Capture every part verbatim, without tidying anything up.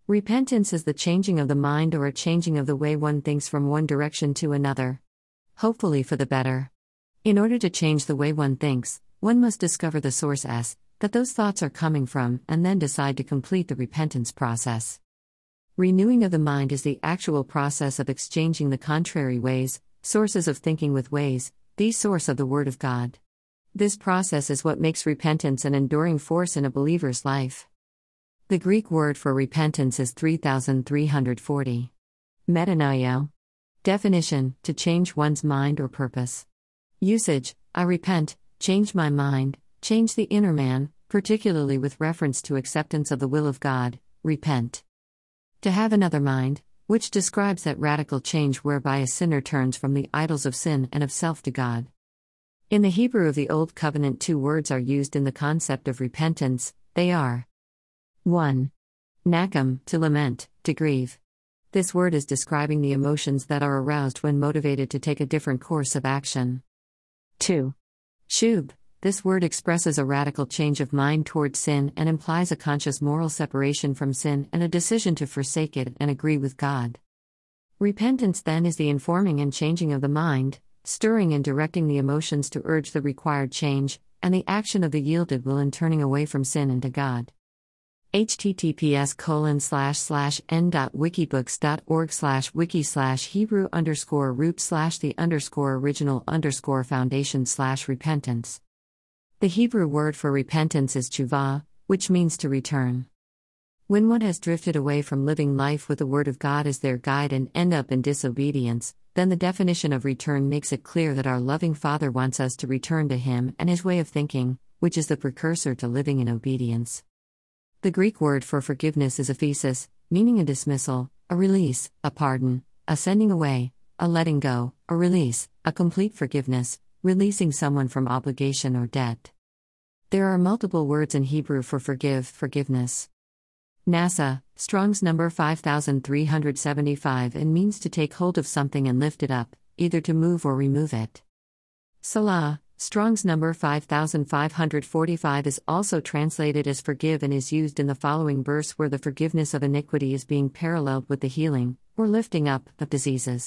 Repentance is the changing of the mind or a changing of the way one thinks from one direction to another. Hopefully for the better. In order to change the way one thinks, one must discover the source S, that those thoughts are coming from, and then decide to complete the repentance process. Renewing of the mind is the actual process of exchanging the contrary ways, sources of thinking with ways, the source of the Word of God. This process is what makes repentance an enduring force in a believer's life. The Greek word for repentance is three thousand three hundred forty. Metanoia. Definition: to change one's mind or purpose. Usage: I repent, change my mind, change the inner man, particularly with reference to acceptance of the will of God, repent. To have another mind, which describes that radical change whereby a sinner turns from the idols of sin and of self to God. In the Hebrew of the Old Covenant, two words are used in the concept of repentance. They are one. Nakam, to lament, to grieve. This word is describing the emotions that are aroused when motivated to take a different course of action. two. Shub. This word expresses a radical change of mind toward sin and implies a conscious moral separation from sin and a decision to forsake it and agree with God. Repentance then is the informing and changing of the mind, stirring and directing the emotions to urge the required change, and the action of the yielded will in turning away from sin and to God. https colon slash slash n dot wikibooks dot org slash wiki slash hebrew underscore root slash the underscore original underscore foundation slash repentance. The Hebrew word for repentance is tshuva, which means to return. When one has drifted away from living life with the Word of God as their guide and end up in disobedience, then the definition of return makes it clear that our loving Father wants us to return to Him and His way of thinking, which is the precursor to living in obedience. The Greek word for forgiveness is aphesis, meaning a dismissal, a release, a pardon, a sending away, a letting go, a release, a complete forgiveness, releasing someone from obligation or debt. There are multiple words in Hebrew for forgive, forgiveness. Nasa, Strong's number five thousand three hundred seventy-five, and means to take hold of something and lift it up, either to move or remove it. Salah, Strong's number five thousand five hundred forty-five, is also translated as forgive and is used in the following verse where the forgiveness of iniquity is being paralleled with the healing, or lifting up, of diseases.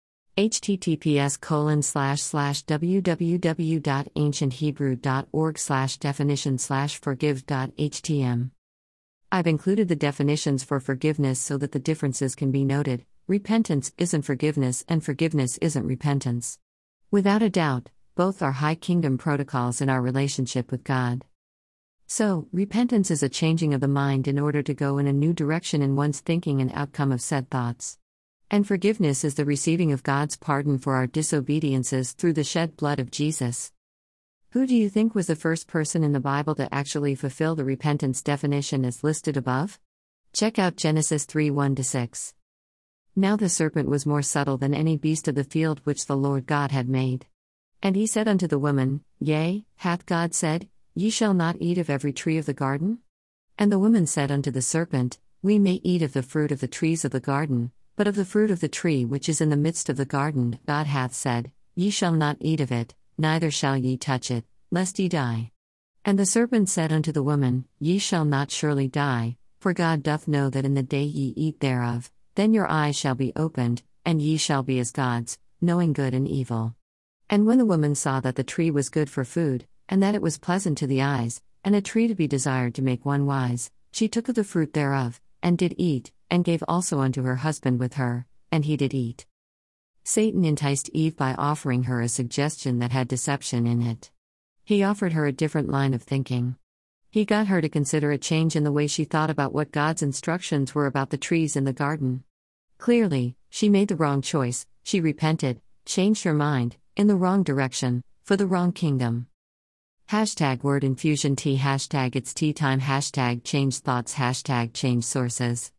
https colon slash slash www dot ancient hebrew dot org slash definition slash forgive dot htm. I've included the definitions for forgiveness so that the differences can be noted. Repentance isn't forgiveness and forgiveness isn't repentance. Without a doubt, both are high kingdom protocols in our relationship with God. So, repentance is a changing of the mind in order to go in a new direction in one's thinking and outcome of said thoughts. And forgiveness is the receiving of God's pardon for our disobediences through the shed blood of Jesus. Who do you think was the first person in the Bible to actually fulfill the repentance definition as listed above? Check out Genesis three one to six. Now the serpent was more subtle than any beast of the field which the Lord God had made. And he said unto the woman, Yea, hath God said, Ye shall not eat of every tree of the garden? And the woman said unto the serpent, We may eat of the fruit of the trees of the garden, but of the fruit of the tree which is in the midst of the garden, God hath said, Ye shall not eat of it, neither shall ye touch it, lest ye die. And the serpent said unto the woman, Ye shall not surely die, for God doth know that in the day ye eat thereof, then your eyes shall be opened, and ye shall be as gods, knowing good and evil. And when the woman saw that the tree was good for food, and that it was pleasant to the eyes, and a tree to be desired to make one wise, she took of the fruit thereof, and did eat, and gave also unto her husband with her, and he did eat. Satan enticed Eve by offering her a suggestion that had deception in it. He offered her a different line of thinking. He got her to consider a change in the way she thought about what God's instructions were about the trees in the garden. Clearly, she made the wrong choice. She repented, changed her mind, in the wrong direction, for the wrong kingdom. Hashtag word infusion tea, hashtag it's tea time, hashtag change thoughts, hashtag change sources.